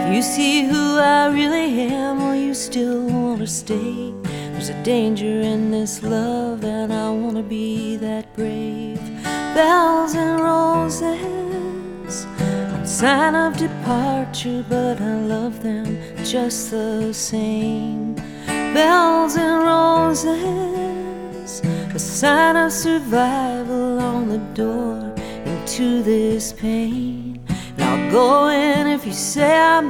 You see who I really am, or you still wanna stay? There's a danger in this love, and I wanna be that brave. Bells and roses, a sign of departure, but I love them just the same. Bells and roses, a sign of survival on the door into this pain. And I'll go in if you say I'm